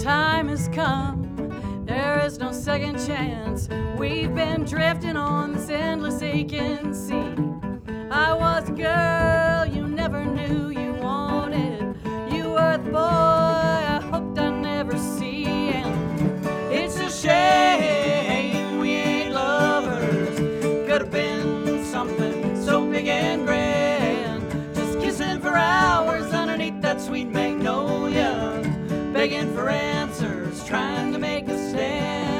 time has come. There is no second chance. We've been drifting on this endless aching sea. I was a girl you never knew you wanted. You were the boy I hoped I'd never see. And it's a shame we ain't lovers. Could have been something so big and grand. Just kissing for hours underneath that sweet magnolia, begging for answers, trying to make a stand.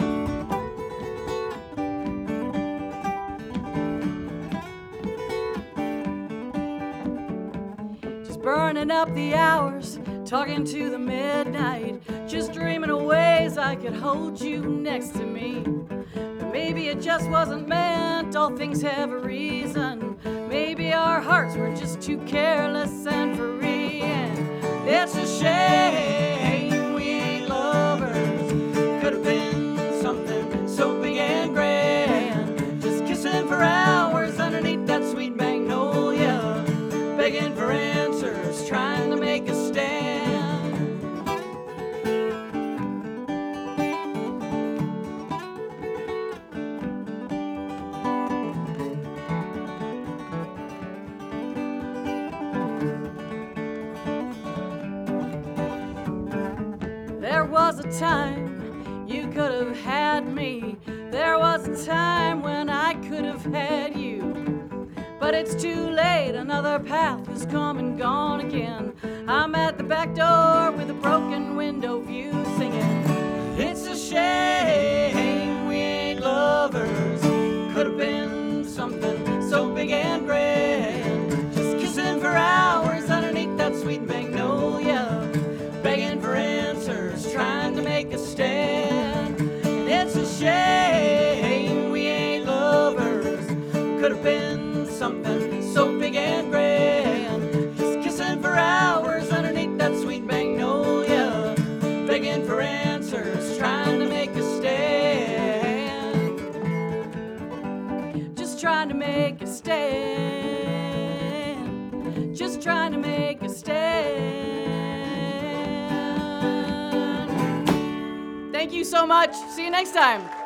Just burning up the hours, talking to the midnight, just dreaming of ways I could hold you next to me. But maybe it just wasn't meant, all things have a reason. Maybe our hearts were just too careless and free. And it's a shame we ain't lovers. Could have been something so big and grand. Just kissing for hours underneath that sweet magnolia, begging for answers, trying to make a stand. There was a time you could have had me. There was a time when I could have had you. But it's too late, another path has come and gone again. I'm at the back door with a broken window view, singing, it's a shame we ain't lovers. Could have been something so big and grand. Just kissing for hours underneath that sweet magnolia, begging for answers, trying to make a stand. And it's a shame we ain't lovers. Could have been something so big and grand. Just kissing for hours underneath that sweet magnolia, begging for answers, trying to make a stand. Just trying to make a stand. Just trying to make a stand. Thank you so much. See you next time.